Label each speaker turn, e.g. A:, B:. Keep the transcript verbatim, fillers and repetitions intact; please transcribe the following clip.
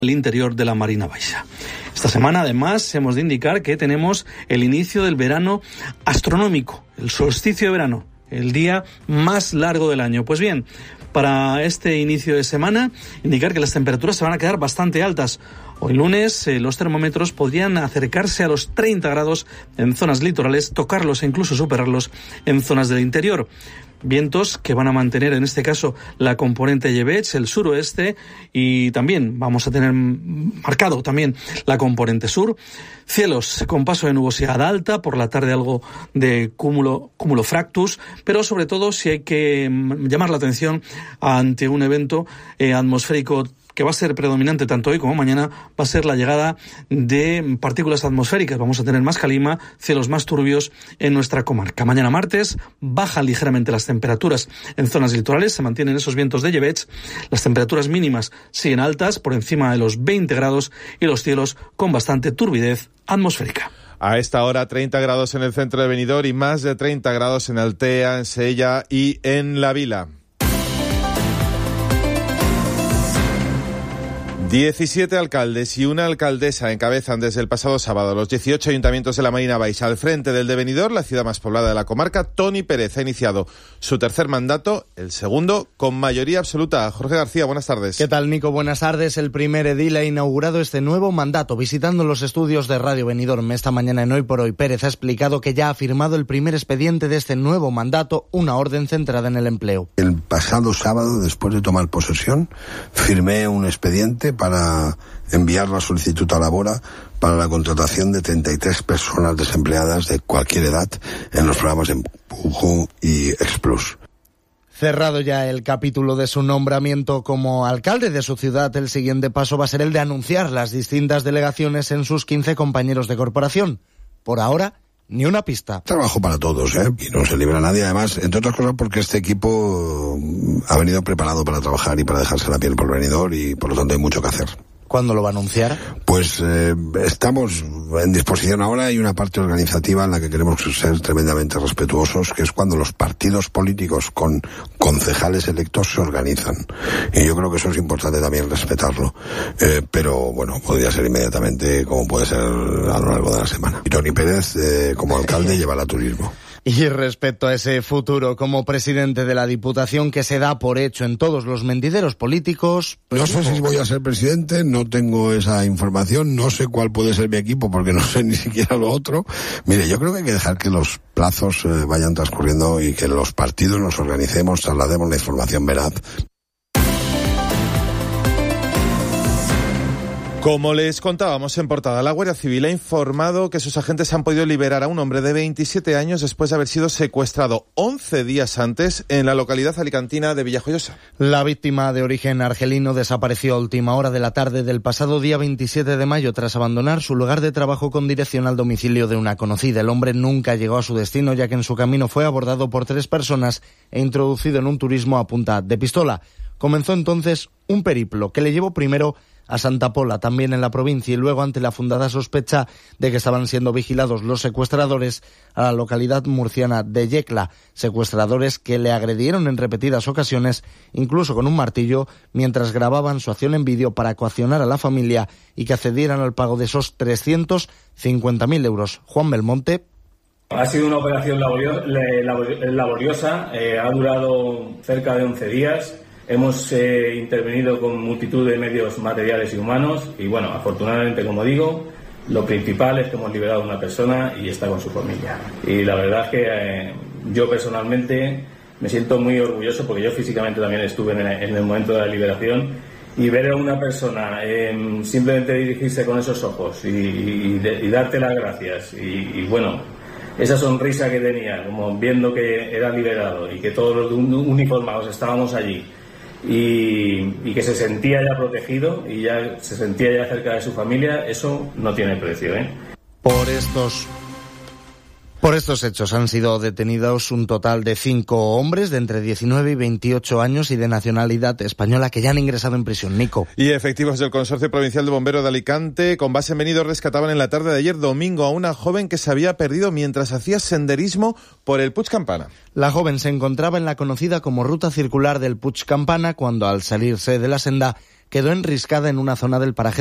A: el interior de la Marina Baixa. Esta semana, además, hemos de indicar que tenemos el inicio del verano astronómico, el solsticio de verano, el día más largo del año. Pues bien, para este inicio de semana, indicar que las temperaturas se van a quedar bastante altas. Hoy lunes eh, los termómetros podrían acercarse a los treinta grados en zonas litorales, tocarlos e incluso superarlos en zonas del interior. Vientos que van a mantener en este caso la componente Llebeig, el suroeste, y también vamos a tener marcado también la componente sur. Cielos con paso de nubosidad alta, por la tarde algo de cúmulo, cúmulo fractus, pero sobre todo si hay que llamar la atención ante un evento eh, atmosférico que va a ser predominante tanto hoy como mañana, va a ser la llegada de partículas atmosféricas. Vamos a tener más calima, cielos más turbios en nuestra comarca. Mañana martes bajan ligeramente las temperaturas en zonas litorales, se mantienen esos vientos de Llebeig, las temperaturas mínimas siguen altas, por encima de los veinte grados, y los cielos con bastante turbidez atmosférica.
B: A esta hora treinta grados en el centro de Benidorm y más de treinta grados en Altea, en Sella y en La Vila. diecisiete alcaldes y una alcaldesa encabezan desde el pasado sábado los dieciocho ayuntamientos de la Marina Baixa. Al frente del de Benidorm, la ciudad más poblada de la comarca, Toni Pérez ha iniciado su tercer mandato, el segundo con mayoría absoluta. Jorge García, buenas tardes.
C: ¿Qué tal, Nico? Buenas tardes. El primer edil ha inaugurado este nuevo mandato visitando los estudios de Radio Benidorm. Esta mañana en Hoy por Hoy, Pérez ha explicado que ya ha firmado el primer expediente de este nuevo mandato, una orden centrada en el empleo.
D: El pasado sábado, después de tomar posesión, firmé un expediente para enviar la solicitud a Labora para la contratación de treinta y tres personas desempleadas de cualquier edad en los programas Empujo y Explus.
C: Cerrado ya el capítulo de su nombramiento como alcalde de su ciudad, el siguiente paso va a ser el de anunciar las distintas delegaciones en sus quince compañeros de corporación. Por ahora, ni una pista.
D: Trabajo para todos, ¿eh? Y no se libra a nadie, además, entre otras cosas porque este equipo ha venido preparado para trabajar y para dejarse la piel por Benidorm y por lo tanto hay mucho que hacer.
C: ¿Cuándo lo va a anunciar?
D: Pues eh, estamos en disposición ahora. Hay una parte organizativa en la que queremos ser tremendamente respetuosos, que es cuando los partidos políticos con concejales electos se organizan. Y yo creo que eso es importante también respetarlo. Eh, pero bueno, podría ser inmediatamente, como puede ser a lo largo de la semana. Y Toni Pérez, eh, como alcalde, llevará turismo.
C: Y respecto a ese futuro como presidente de la Diputación que se da por hecho en todos los mentideros políticos...
D: No sé si voy a ser presidente, no tengo esa información, no sé cuál puede ser mi equipo porque no sé ni siquiera lo otro. Mire, yo creo que hay que dejar que los plazos eh, vayan transcurriendo y que los partidos nos organicemos, traslademos la información veraz.
B: Como les contábamos en portada, la Guardia Civil ha informado que sus agentes han podido liberar a un hombre de veintisiete años después de haber sido secuestrado once días antes en la localidad alicantina de Villajoyosa.
C: La víctima, de origen argelino, desapareció a última hora de la tarde del pasado día veintisiete de mayo tras abandonar su lugar de trabajo con dirección al domicilio de una conocida. El hombre nunca llegó a su destino, ya que en su camino fue abordado por tres personas e introducido en un turismo a punta de pistola. Comenzó entonces un periplo que le llevó primero a Santa Pola, también en la provincia, y luego, ante la fundada sospecha de que estaban siendo vigilados los secuestradores, a la localidad murciana de Yecla, secuestradores que le agredieron en repetidas ocasiones, incluso con un martillo, mientras grababan su acción en vídeo para coaccionar a la familia y que accedieran al pago de esos trescientos cincuenta mil euros. Juan Belmonte.
E: Ha sido una operación laborio- laboriosa, eh, ha durado cerca de once días. Hemos eh, intervenido con multitud de medios materiales y humanos y, bueno, afortunadamente, como digo, lo principal es que hemos liberado a una persona y está con su familia. Y la verdad es que eh, yo personalmente me siento muy orgulloso porque yo físicamente también estuve en el, en el momento de la liberación, y ver a una persona eh, simplemente dirigirse con esos ojos y, y, de, y darte las gracias y, y, bueno, esa sonrisa que tenía, como viendo que era liberado y que todos los uniformados estábamos allí, Y, y que se sentía ya protegido y ya se sentía ya cerca de su familia, eso no tiene precio, ¿eh?
C: Por estos Por estos hechos han sido detenidos un total de cinco hombres de entre diecinueve y veintiocho años y de nacionalidad española que ya han ingresado en prisión. Nico.
B: Y efectivos del Consorcio Provincial de Bomberos de Alicante, con base en Benidorm, rescataban en la tarde de ayer domingo a una joven que se había perdido mientras hacía senderismo por el Puig Campana.
C: La joven se encontraba en la conocida como ruta circular del Puig Campana cuando, al salirse de la senda, quedó enriscada en una zona del paraje